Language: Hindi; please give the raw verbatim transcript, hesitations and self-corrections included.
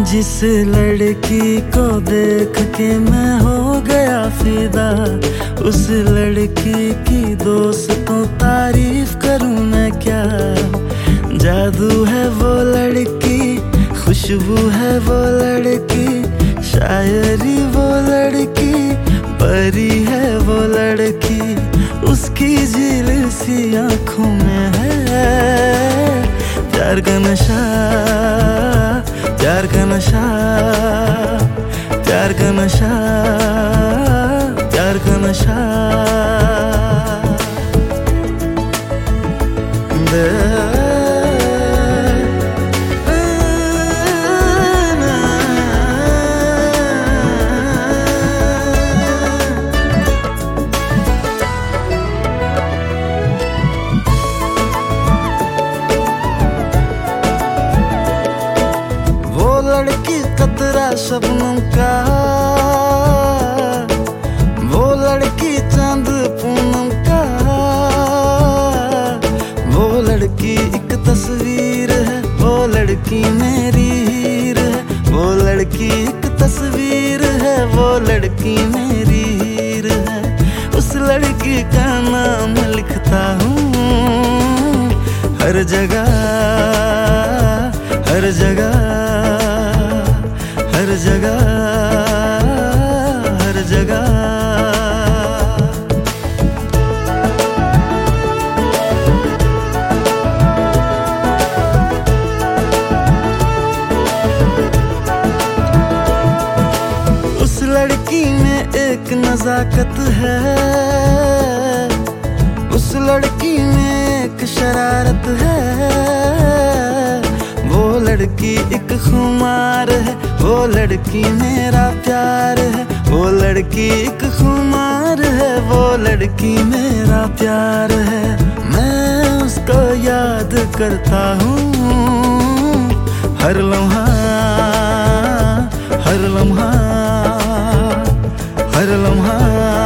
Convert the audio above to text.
जिस लड़की को देख के मैं हो गया फिदा, उस लड़की की दोस्तों तारीफ करूं मैं क्या। जादू है वो लड़की, खुशबू है वो लड़की, शायरी वो लड़की, परी है वो लड़की, उसकी झील सी आंखों में है प्यार का नशा, प्यार का नशा, प्यार का नशा, प्यार का नशा। लड़की कतरा शबनम का, वो लड़की चांद पूनम का, वो लड़की एक तस्वीर है, वो लड़की मेरी हीर है, वो लड़की एक तस्वीर है, वो लड़की मेरी हीर है। उस लड़की का नाम लिखता हूँ हर जगह, हर जगह, हर जगह, हर जगह। उस लड़की में एक नजाकत है, उस लड़की में एक शरारत है, वो लड़की एक खुमार है, वो लड़की मेरा प्यार है, वो लड़की एक खुमार है, वो लड़की मेरा प्यार है। मैं उसको याद करता हूँ हर लम्हा, हर लम्हा, हर लम्हा।